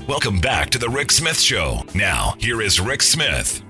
Welcome back to the Rick Smith Show. Now, here is Rick Smith.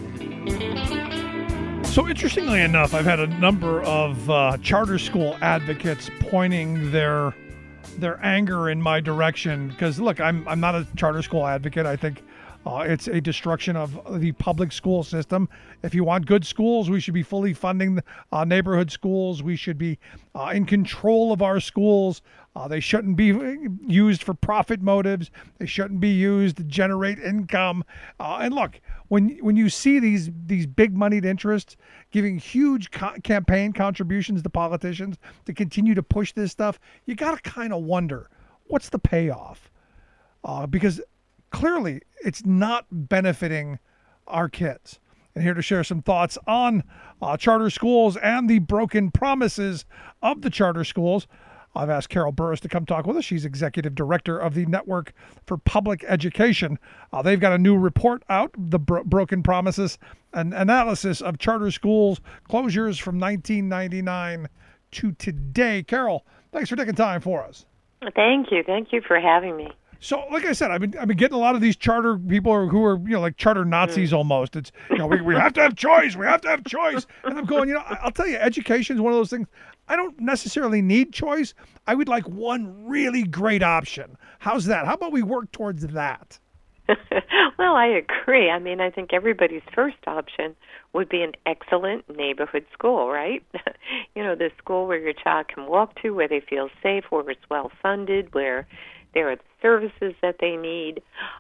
So interestingly enough, I've had a number of charter school advocates pointing their anger in my direction because, look, I'm not a charter school advocate. I think it's a destruction of the public school system. If you want good schools, we should be fully funding neighborhood schools. We should be in control of our schools. They shouldn't be used for profit motives. They shouldn't be used to generate income. And look, when you see these big moneyed interests giving huge campaign contributions to politicians to continue to push this stuff, you got to kind of wonder, what's the payoff? Because clearly it's not benefiting our kids. And here to share some thoughts on charter schools and the broken promises of the charter schools, I've asked Carol Burris to come talk with us. She's executive director of the Network for Public Education. They've got a new report out, The Broken Promises, an analysis of charter schools closures from 1999 to today. Carol, thanks for taking time for us. Thank you. Thank you for having me. So, like I said, I've been getting a lot of these charter people who are like charter Nazis almost. It's we have to have choice. We have to have choice. And I'm going, I'll tell you, education is one of those things. I don't necessarily need choice. I would like one really great option. How's that? How about we work towards that? Well, I agree. I mean, I think everybody's first option would be an excellent neighborhood school, right? The school where your child can walk to, where they feel safe, where it's well funded, where there are the services that they need.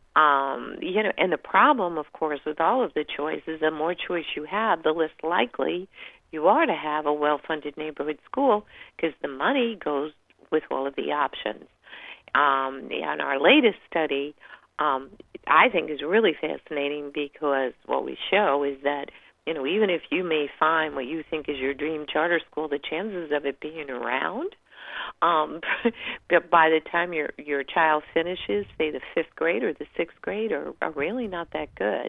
And the problem, of course, with all of the choices, the more choice you have, the less likely you are to have a well-funded neighborhood school because the money goes with all of the options. And our latest study, I think, is really fascinating because what we show is that, even if you may find what you think is your dream charter school, the chances of it being around, but by the time your child finishes, say the 5th grade or the 6th grade, are really not that good.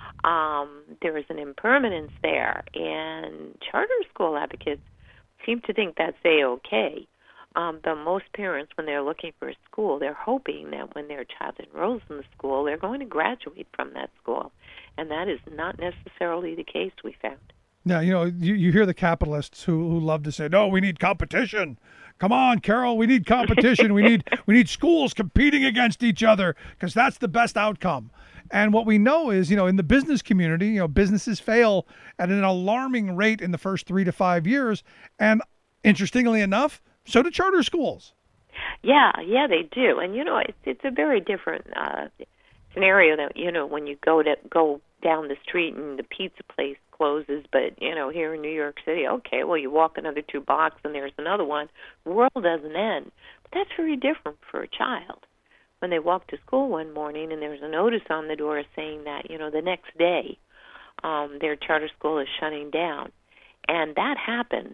There is an impermanence there, and charter school advocates seem to think that's A-okay. But most parents, when they're looking for a school, they're hoping that when their child enrolls in the school, they're going to graduate from that school. And that is not necessarily the case, we found. Now, you hear the capitalists who love to say, no, we need competition. Come on, Carol, we need competition. we need schools competing against each other because that's the best outcome. And what we know is, in the business community, businesses fail at an alarming rate in the first 3 to 5 years. And interestingly enough, so do charter schools. Yeah, they do. And, it's a very different scenario that, when you go down the street and the pizza place closes, but, here in New York City, okay, well, you walk another 2 blocks and there's another one. The world doesn't end. But that's very different for a child. When they walk to school one morning and there's a notice on the door saying that, the next day their charter school is shutting down. And that happens.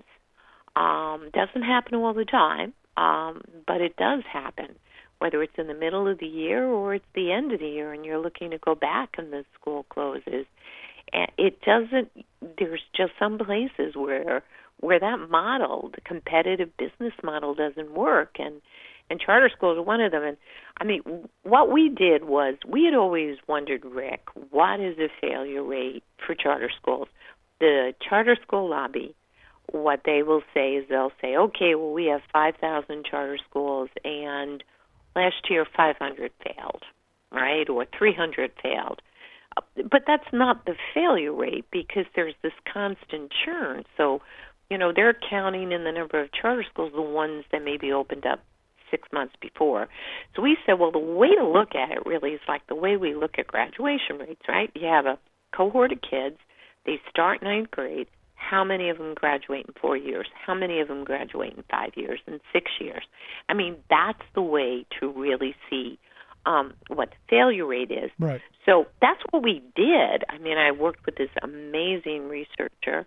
Doesn't happen all the time, but it does happen, whether it's in the middle of the year or it's the end of the year and you're looking to go back and the school closes. And it doesn't, there's just some places where that model, the competitive business model, doesn't work. And charter schools are one of them. And, I mean, what we did was we had always wondered, Rick, what is the failure rate for charter schools? The charter school lobby, what they will say is they'll say, okay, well, we have 5,000 charter schools, and last year 500 failed, right, or 300 failed. But that's not the failure rate because there's this constant churn. So, they're counting in the number of charter schools the ones that maybe opened up 6 months before. So we said, well, the way to look at it really is like the way we look at graduation rates, right? You have a cohort of kids. They start 9th grade. How many of them graduate in 4 years? How many of them graduate in 5 years, in 6 years? I mean, that's the way to really see what the failure rate is. Right. So that's what we did. I mean, I worked with this amazing researcher,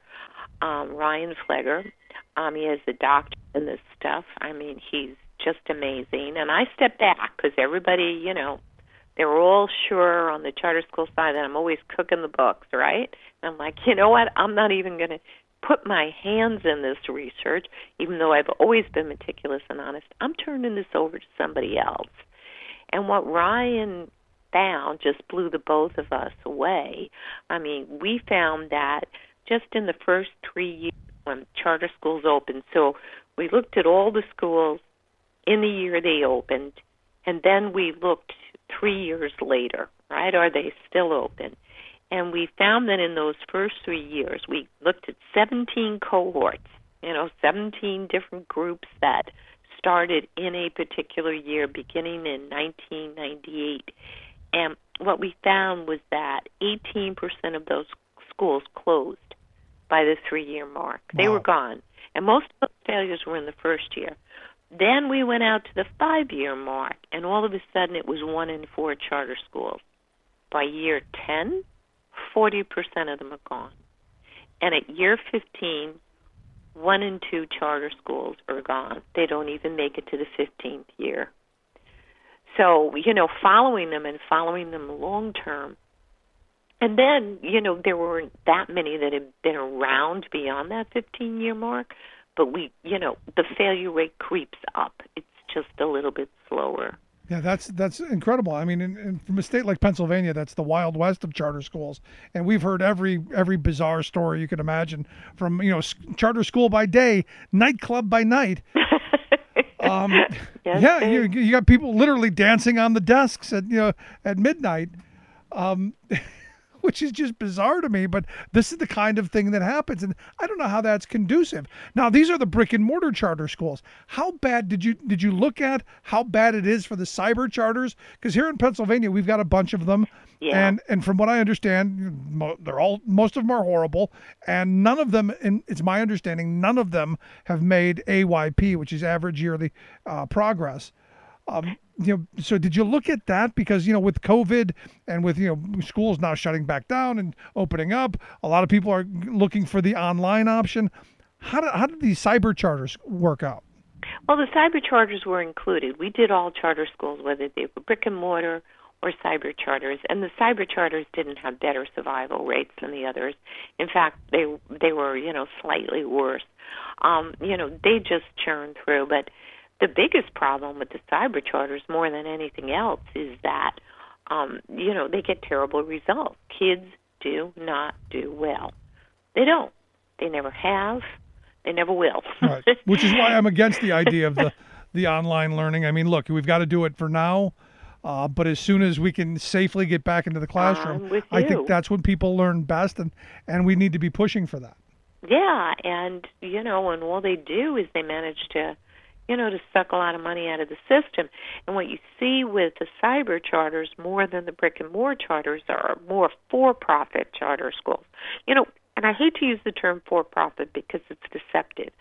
Ryan Flegger. He has a doctorate in this stuff. I mean, he's just amazing. And I stepped back because everybody, they were all sure on the charter school side that I'm always cooking the books, right? And I'm like, you know what? I'm not even going to put my hands in this research, even though I've always been meticulous and honest. I'm turning this over to somebody else. And what Ryan found just blew the both of us away. I mean, we found that just in the first 3 years when charter schools opened, so we looked at all the schools in the year they opened, and then we looked 3 years later, right? Are they still open? And we found that in those first 3 years, we looked at 17 cohorts, 17 different groups that started in a particular year beginning in 1998. And what we found was that 18% of those schools closed by the 3-year mark. They Wow. were gone. And most of those failures were in the first year. Then we went out to the 5-year mark, and all of a sudden it was 1 in 4 charter schools. By year 10, 40% of them are gone. And at year 15, 1 in 2 charter schools are gone. They don't even make it to the 15th year. So, following them long term. And then, there weren't that many that had been around beyond that 15-year mark, but the failure rate creeps up. It's just a little bit slower. Yeah, that's incredible. I mean, from a state like Pennsylvania, that's the Wild West of charter schools, and we've heard every bizarre story you can imagine. From charter school by day, nightclub by night. Yes, Yeah, you got people literally dancing on the desks at midnight. Which is just bizarre to me, but this is the kind of thing that happens, and I don't know how that's conducive. Now, these are the brick and mortar charter schools. How bad did you look at how bad it is for the cyber charters? Because here in Pennsylvania, we've got a bunch of them, Yeah. and from what I understand, most of them are horrible, and none of them, and it's my understanding, none of them have made AYP, which is average yearly progress. So did you look at that? Because, with COVID and with, schools now shutting back down and opening up, a lot of people are looking for the online option. How did these cyber charters work out? Well, the cyber charters were included. We did all charter schools, whether they were brick and mortar or cyber charters, and the cyber charters didn't have better survival rates than the others. In fact, they were, slightly worse. They just churned through, but the biggest problem with the cyber charters, more than anything else, is that, they get terrible results. Kids do not do well. They don't. They never have. They never will. Right. Which is why I'm against the idea of the online learning. I mean, look, we've got to do it for now, but as soon as we can safely get back into the classroom, I think that's when people learn best, and we need to be pushing for that. Yeah, and, and all they do is they manage to suck a lot of money out of the system. And what you see with the cyber charters, more than the brick and mortar charters, are more for-profit charter schools. And I hate to use the term for-profit because it's deceptive.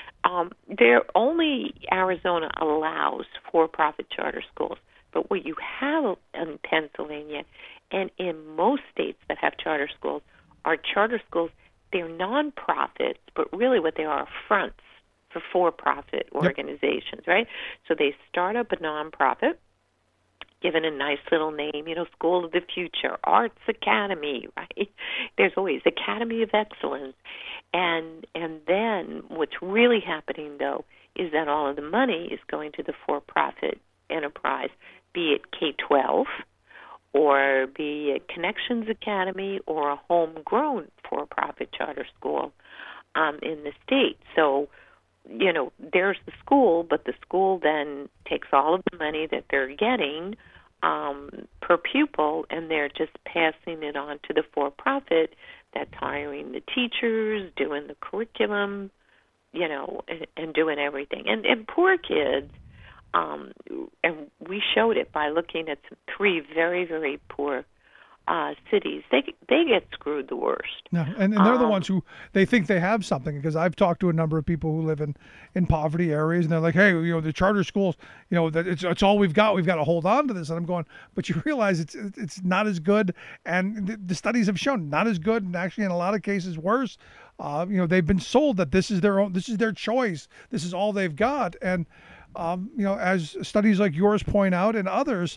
Only Arizona allows for-profit charter schools. But what you have in Pennsylvania and in most states that have charter schools are charter schools. They're nonprofits, but really what they are fronts for-profit organizations, right? So they start up a nonprofit, given a nice little name, School of the Future, Arts Academy, right? There's always Academy of Excellence. And then what's really happening, though, is that all of the money is going to the for-profit enterprise, be it K-12 or be it Connections Academy or a homegrown for-profit charter school in the state. So there's the school, but the school then takes all of the money that they're getting per pupil, and they're just passing it on to the for-profit that's hiring the teachers, doing the curriculum, and doing everything. And poor kids, and we showed it by looking at 3 very, very poor cities. They get screwed the worst. No, and they're the ones who they think they have something, because I've talked to a number of people who live in poverty areas, and they're like, hey, the charter schools, that it's all we've got. We've got to hold on to this. And I'm going, but you realize it's not as good, and the studies have shown not as good, and actually in a lot of cases worse. They've been sold that this is their choice. This is all they've got, and as studies like yours point out and others,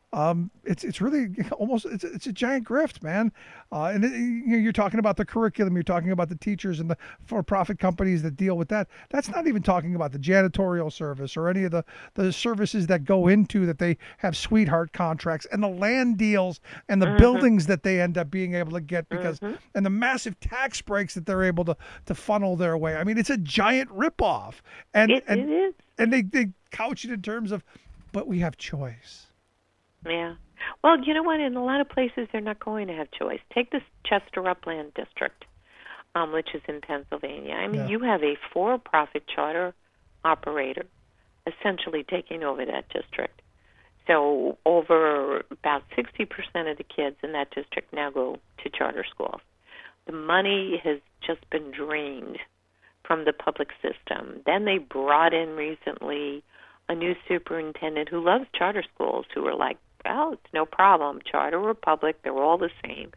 It's really almost it's a giant grift, man. And you're talking about the curriculum, you're talking about the teachers and the for-profit companies that deal with that. That's not even talking about the janitorial service or any of the services that go into that. They have sweetheart contracts and the land deals and the buildings that they end up being able to get because and the massive tax breaks that they're able to funnel their way. I mean, it's a giant ripoff, and It is. and they couch it in terms of, but we have choice. Yeah. Well, you know what? In a lot of places, they're not going to have choice. Take this Chester Upland District, which is in Pennsylvania. I mean, you have a for-profit charter operator essentially taking over that district. So over about 60% of the kids in that district now go to charter schools. The money has just been drained from the public system. Then they brought in recently a new superintendent who loves charter schools, who were like, well, it's no problem. Charter or public, they're all the same.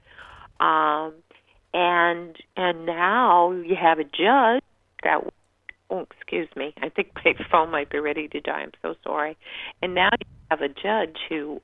And now you have a judge that, oh, excuse me, I think my phone might be ready to die. I'm so sorry. And now you have a judge who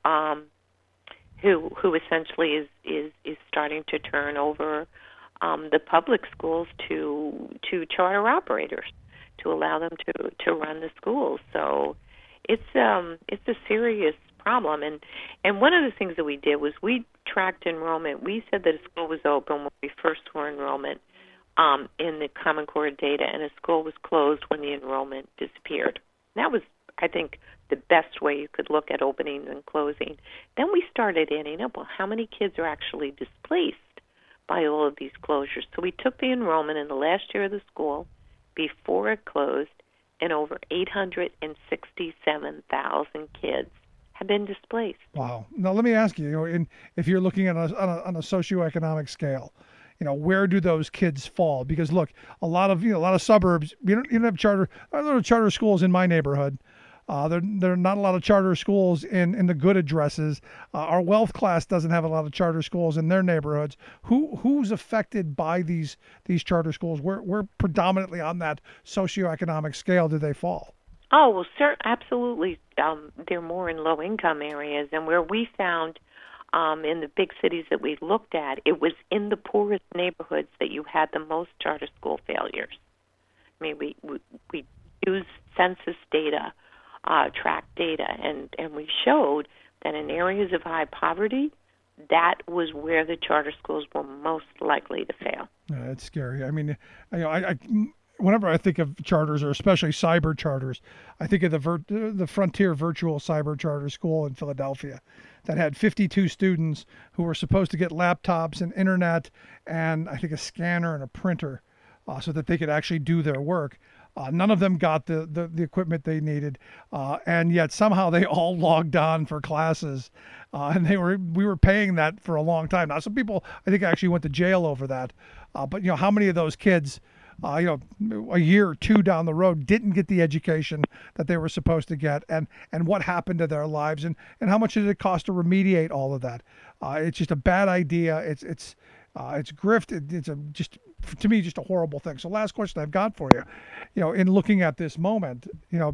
essentially is starting to turn over the public schools to charter operators to allow them to run the schools. So it's a serious problem. And one of the things that we did was we tracked enrollment. We said that a school was open when we first saw enrollment in the Common Core data, and a school was closed when the enrollment disappeared. That was, I think, the best way you could look at opening and closing. Then we started adding up, well, how many kids are actually displaced by all of these closures? So we took the enrollment in the last year of the school before it closed, and over 867,000 kids have been displaced. Wow. Now let me ask you, if you're looking at on a socioeconomic scale, where do those kids fall? Because look, a lot of suburbs, you don't have charter schools in my neighborhood. There are not a lot of charter schools in the good addresses. Our wealth class doesn't have a lot of charter schools in their neighborhoods. Who's affected by these charter schools? Where predominantly on that socioeconomic scale do they fall? Oh, well, absolutely. They're more in low-income areas, and where we found in the big cities that we looked at, it was in the poorest neighborhoods that you had the most charter school failures. I mean, we used census data, tracked data, and we showed that in areas of high poverty, that was where the charter schools were most likely to fail. Yeah, it's scary. I mean, whenever I think of charters, or especially cyber charters, I think of the Frontier Virtual Cyber Charter School in Philadelphia that had 52 students who were supposed to get laptops and internet and I think a scanner and a printer so that they could actually do their work. None of them got the equipment they needed, and yet somehow they all logged on for classes, and we were paying that for a long time. Now, some people I think actually went to jail over that, but how many of those kids, a year or two down the road, didn't get the education that they were supposed to get, and what happened to their lives, and how much did it cost to remediate all of that? It's just a bad idea. It's grift. It's just, to me, just a horrible thing. So last question I've got for you, in looking at this moment,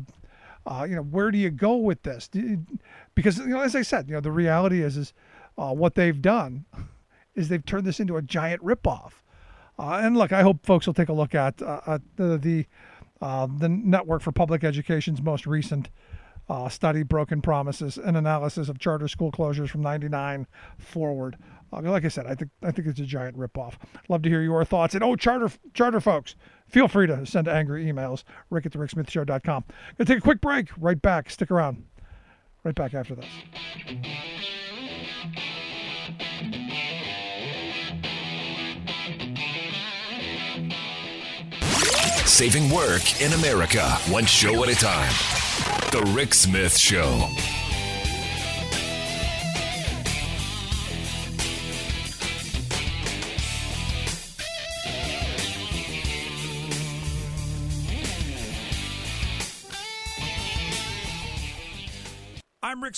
where do you go with this? Because, as I said, the reality is what they've done is they've turned this into a giant ripoff. And look, I hope folks will take a look at the Network for Public Education's most recent study, Broken Promises, an analysis of charter school closures from '99 forward. Like I said, I think it's a giant ripoff. Love to hear your thoughts. And charter folks, feel free to send angry emails. Rick@thericksmithshow.com. Gonna take a quick break. Right back. Stick around. Right back after this. Saving work in America, one show at a time. The Rick Smith Show. I'm Rick Smith.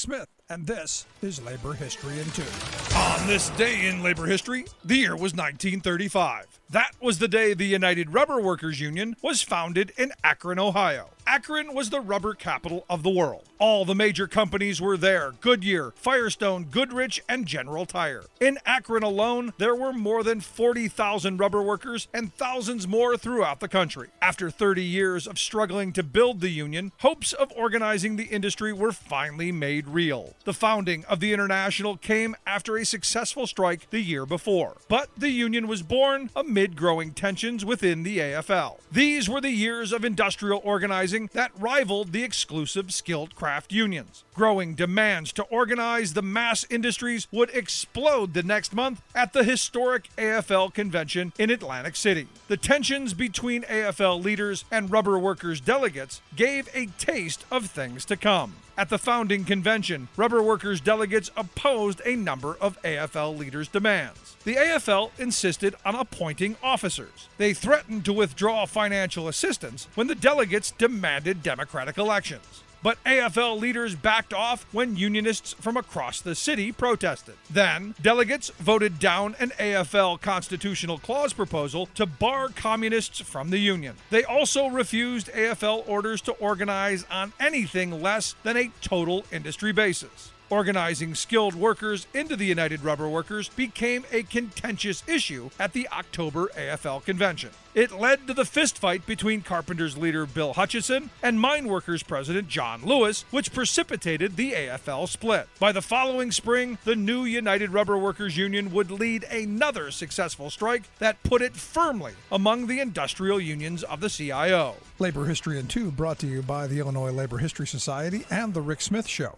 And this is Labor History in 2. On this day in labor history, the year was 1935. That was the day the United Rubber Workers Union was founded in Akron, Ohio. Akron was the rubber capital of the world. All the major companies were there: Goodyear, Firestone, Goodrich, and General Tire. In Akron alone, there were more than 40,000 rubber workers and thousands more throughout the country. After 30 years of struggling to build the union, hopes of organizing the industry were finally made real. The founding of the International came after a successful strike the year before. But the union was born amid growing tensions within the AFL. These were the years of industrial organizing that rivaled the exclusive skilled craft unions. Growing demands to organize the mass industries would explode the next month at the historic AFL convention in Atlantic City. The tensions between AFL leaders and rubber workers delegates gave a taste of things to come. At the founding convention, rubber workers delegates opposed a number of AFL leaders' demands. The AFL insisted on appointing officers. They threatened to withdraw financial assistance when the delegates demanded democratic elections. But AFL leaders backed off when unionists from across the city protested. Then, delegates voted down an AFL constitutional clause proposal to bar communists from the union. They also refused AFL orders to organize on anything less than a total industry basis. Organizing skilled workers into the United Rubber Workers became a contentious issue at the October AFL convention. It led to the fistfight between Carpenters leader Bill Hutchison and Mine Workers president John Lewis, which precipitated the AFL split. By the following spring, the new United Rubber Workers Union would lead another successful strike that put it firmly among the industrial unions of the CIO. Labor History in 2 brought to you by the Illinois Labor History Society and The Rick Smith Show.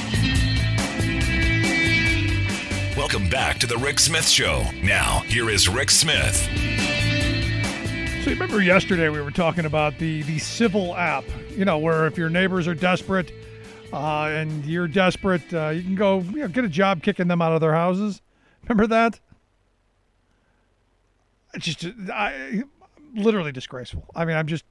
Welcome back to the Rick Smith Show. Now, here is Rick Smith. So you remember yesterday we were talking about the Civil app, where if your neighbors are desperate and you're desperate, you can go get a job kicking them out of their houses. Remember that? It's just literally disgraceful. I mean, I'm just...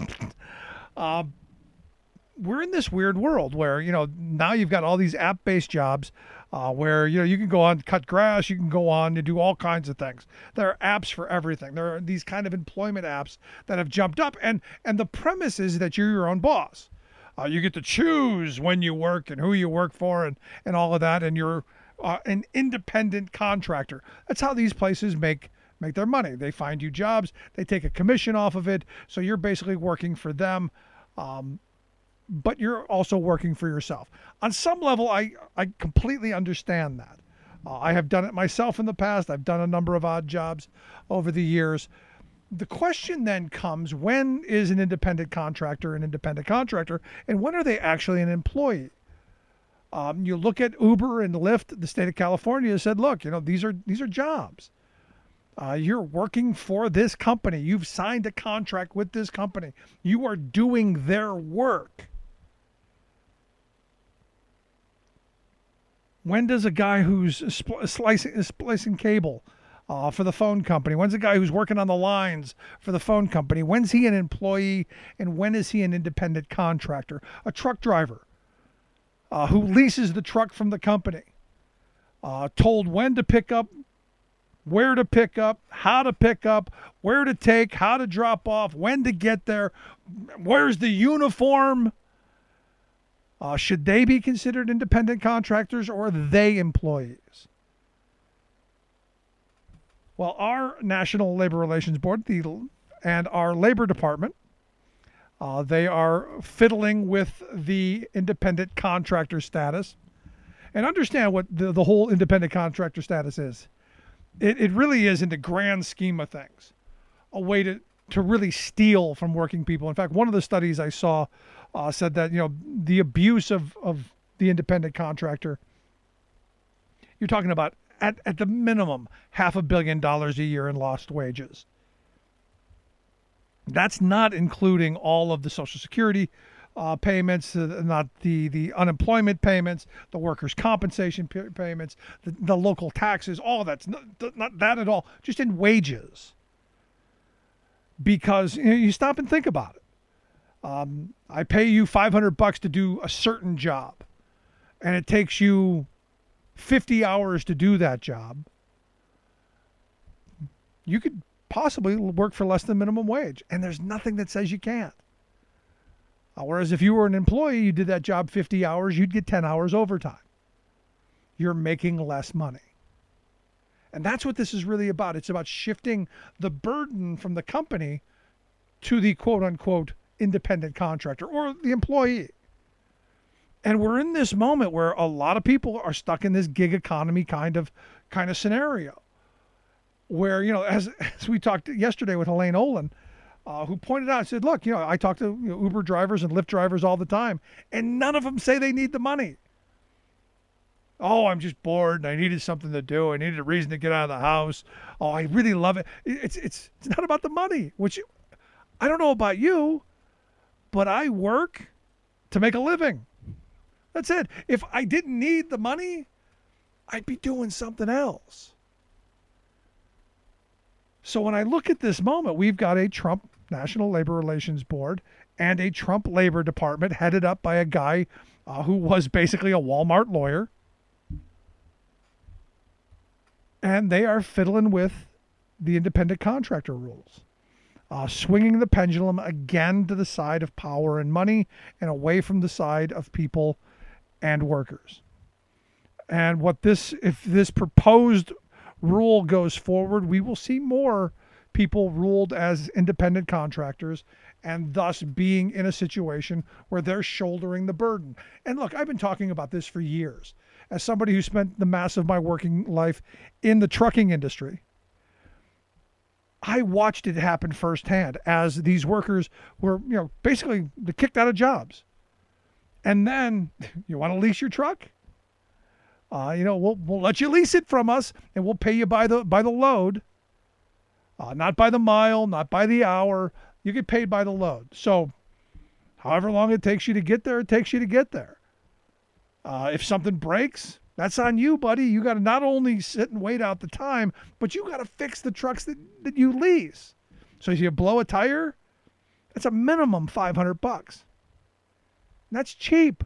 we're in this weird world where, now you've got all these app-based jobs where, you can go on, cut grass, you can go on to do all kinds of things. There are apps for everything. There are these kind of employment apps that have jumped up. And the premise is that you're your own boss. You get to choose when you work and who you work for and all of that. And you're an independent contractor. That's how these places make their money. They find you jobs. They take a commission off of it. So you're basically working for them. But you're also working for yourself. On some level, I completely understand that. I have done it myself in the past. I've done a number of odd jobs over the years. The question then comes, when is an independent contractor, and when are they actually an employee? You look at Uber and Lyft. The state of California said, look, these are jobs. You're working for this company. You've signed a contract with this company. You are doing their work. When does a guy who's splicing cable for the phone company, when's a guy who's working on the lines for the phone company, when's he an employee and when is he an independent contractor? A truck driver who leases the truck from the company, told when to pick up, where to pick up, how to pick up, where to take, how to drop off, when to get there, where's the uniform? Should they be considered independent contractors or are they employees? Well, our National Labor Relations Board and our Labor Department, they are fiddling with the independent contractor status. And understand what the whole independent contractor status is. It really is, in the grand scheme of things, a way to really steal from working people. In fact, one of the studies I saw said that, the abuse of the independent contractor, you're talking about at the minimum $500 million a year in lost wages. That's not including all of the Social Security payments, not the unemployment payments, the workers' compensation payments, the local taxes, all of that's not that at all, just in wages. Because you stop and think about it. I pay you $500 to do a certain job, and it takes you 50 hours to do that job, you could possibly work for less than minimum wage. And there's nothing that says you can't. Whereas if you were an employee, you did that job 50 hours, you'd get 10 hours overtime. You're making less money. And that's what this is really about. It's about shifting the burden from the company to the quote unquote independent contractor or the employee. And we're in this moment where a lot of people are stuck in this gig economy kind of scenario where, as we talked yesterday with Elaine Olin, who pointed out, said, look, I talk to Uber drivers and Lyft drivers all the time, and none of them say they need the money. Oh, I'm just bored and I needed something to do. I needed a reason to get out of the house. Oh, I really love it. It's not about the money, which I don't know about you, but I work to make a living. That's it. If I didn't need the money, I'd be doing something else. So when I look at this moment, we've got a Trump National Labor Relations Board and a Trump Labor Department headed up by a guy who was basically a Walmart lawyer. And they are fiddling with the independent contractor rules, swinging the pendulum again to the side of power and money and away from the side of people and workers. And if this proposed rule goes forward, we will see more people ruled as independent contractors and thus being in a situation where they're shouldering the burden. And look, I've been talking about this for years. As somebody who spent the mass of my working life in the trucking industry, I watched it happen firsthand as these workers were, basically kicked out of jobs. And then, you want to lease your truck? We'll let you lease it from us, and we'll pay you by the load, not by the mile, not by the hour. You get paid by the load. So, however long it takes you to get there, it takes you to get there. If something breaks, that's on you, buddy. You got to not only sit and wait out the time, but you got to fix the trucks that you lease. So if you blow a tire, that's a minimum $500. That's cheap.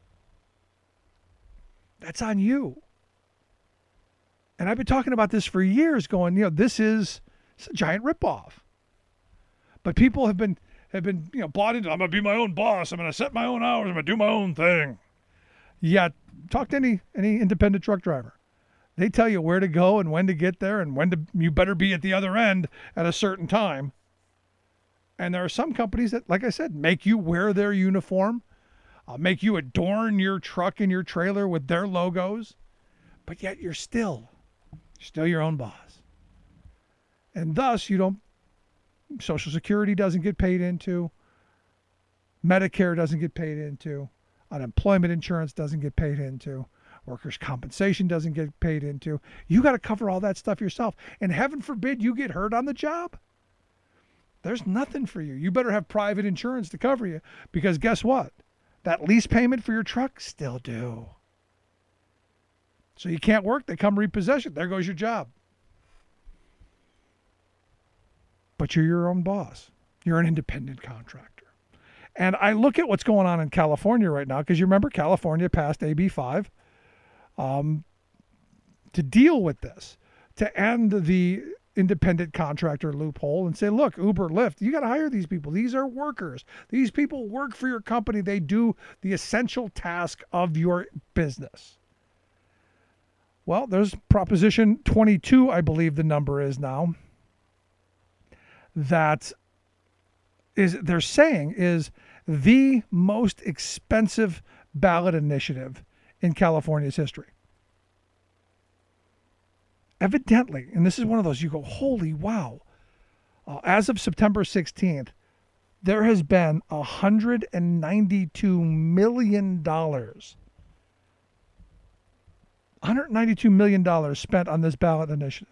That's on you. And I've been talking about this for years, going, it's a giant ripoff. But people have been bought into, I'm going to be my own boss. I'm going to set my own hours. I'm going to do my own thing. Yeah, talk to any independent truck driver. They tell you where to go and when to get there and you better be at the other end at a certain time. And there are some companies that, like I said, make you wear their uniform, make you adorn your truck and your trailer with their logos, but yet you're still your own boss. And thus, Social Security doesn't get paid into, Medicare doesn't get paid into, unemployment insurance doesn't get paid into, workers' compensation doesn't get paid into. You got to cover all that stuff yourself. And heaven forbid you get hurt on the job. There's nothing for you. You better have private insurance to cover you, because guess what? That lease payment for your truck still due. So you can't work, they come repossess it. There goes your job. But you're your own boss. You're an independent contractor. And I look at what's going on in California right now, because you remember California passed AB 5 to deal with this, to end the independent contractor loophole and say, look, Uber, Lyft, you got to hire these people. These are workers. These people work for your company. They do the essential task of your business. Well, there's Proposition 22, I believe the number is now, that they're saying is the most expensive ballot initiative in California's history. Evidently, and this is one of those, you go, holy wow. As of September 16th, there has been $192 million. $192 million spent on this ballot initiative.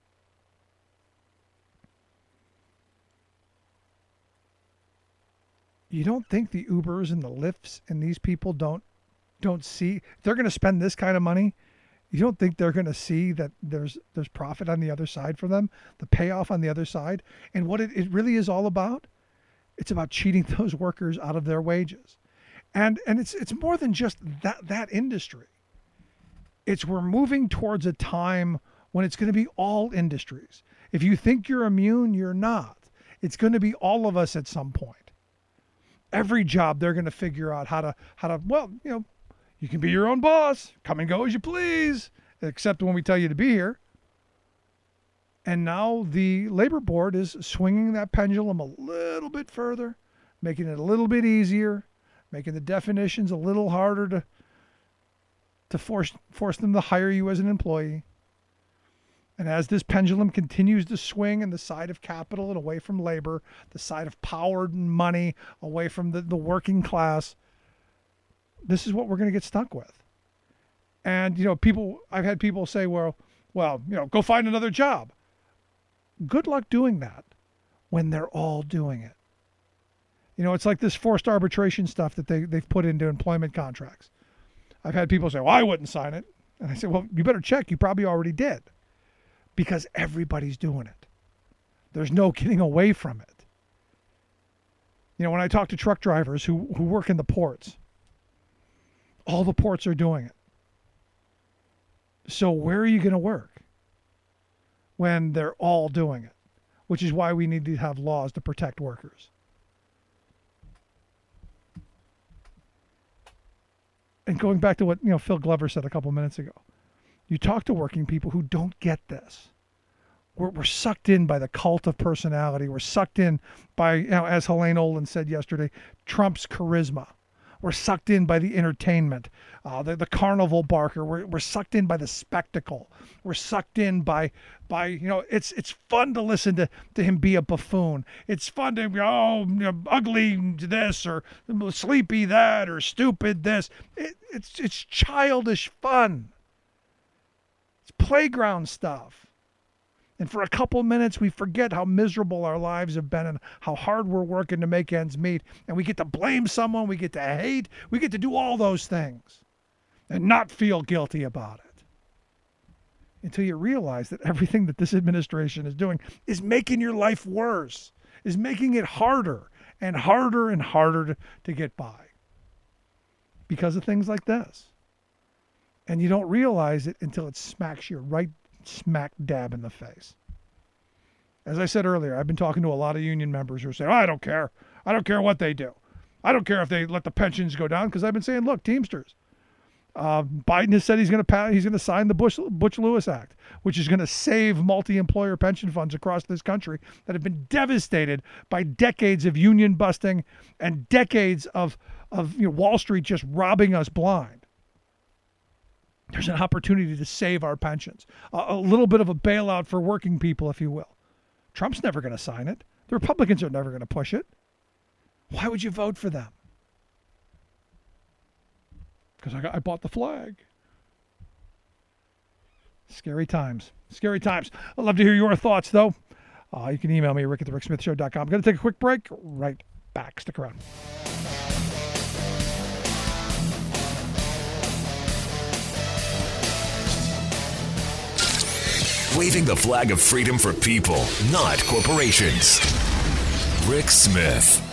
You don't think the Ubers and the Lyfts and these people don't see, if they're going to spend this kind of money, you don't think they're going to see that there's profit on the other side for them, the payoff on the other side? And what it really is all about, it's about cheating those workers out of their wages. And it's more than just that industry. we're moving towards a time when it's going to be all industries. If you think you're immune, you're not. It's going to be all of us at some point. Every job, they're going to figure out how to, well, you can be your own boss, come and go as you please, except when we tell you to be here. And now the labor board is swinging that pendulum a little bit further, making it a little bit easier, making the definitions a little harder to force them to hire you as an employee. And as this pendulum continues to swing in the side of capital and away from labor, the side of power and money away from the working class, this is what we're going to get stuck with. And, I've had people say, well, go find another job. Good luck doing that when they're all doing it. It's like this forced arbitration stuff that they've put into employment contracts. I've had people say, well, I wouldn't sign it. And I say, well, you better check. You probably already did. Because everybody's doing it. There's no getting away from it. When I talk to truck drivers who work in the ports, all the ports are doing it. So where are you going to work when they're all doing it? Which is why we need to have laws to protect workers. And going back to what Phil Glover said a couple minutes ago, you talk to working people who don't get this. We're sucked in by the cult of personality. We're sucked in by, as Helene Olin said yesterday, Trump's charisma. We're sucked in by the entertainment, the carnival barker. We're sucked in by the spectacle. We're sucked in by it's fun to listen to him be a buffoon. It's fun to ugly this or sleepy that or stupid this. It's childish fun. It's playground stuff. And for a couple minutes, we forget how miserable our lives have been and how hard we're working to make ends meet. And we get to blame someone. We get to hate. We get to do all those things and not feel guilty about it. Until you realize that everything that this administration is doing is making your life worse, is making it harder and harder and harder to get by because of things like this. And you don't realize it until it smacks you right smack dab in the face. As I said earlier, I've been talking to a lot of union members who say, I don't care. I don't care what they do. I don't care if they let the pensions go down, because I've been saying, look, Teamsters, Biden has said he's going to sign the Butch-Lewis Act, which is going to save multi-employer pension funds across this country that have been devastated by decades of union busting and decades of Wall Street just robbing us blind. There's an opportunity to save our pensions. A little bit of a bailout for working people, if you will. Trump's never going to sign it. The Republicans are never going to push it. Why would you vote for them? Because I bought the flag. Scary times. Scary times. I'd love to hear your thoughts, though. You can email me at rick@thericksmithshow.com. I'm going to take a quick break. Right back. Stick around. Waving the flag of freedom for people, not corporations. Rick Smith.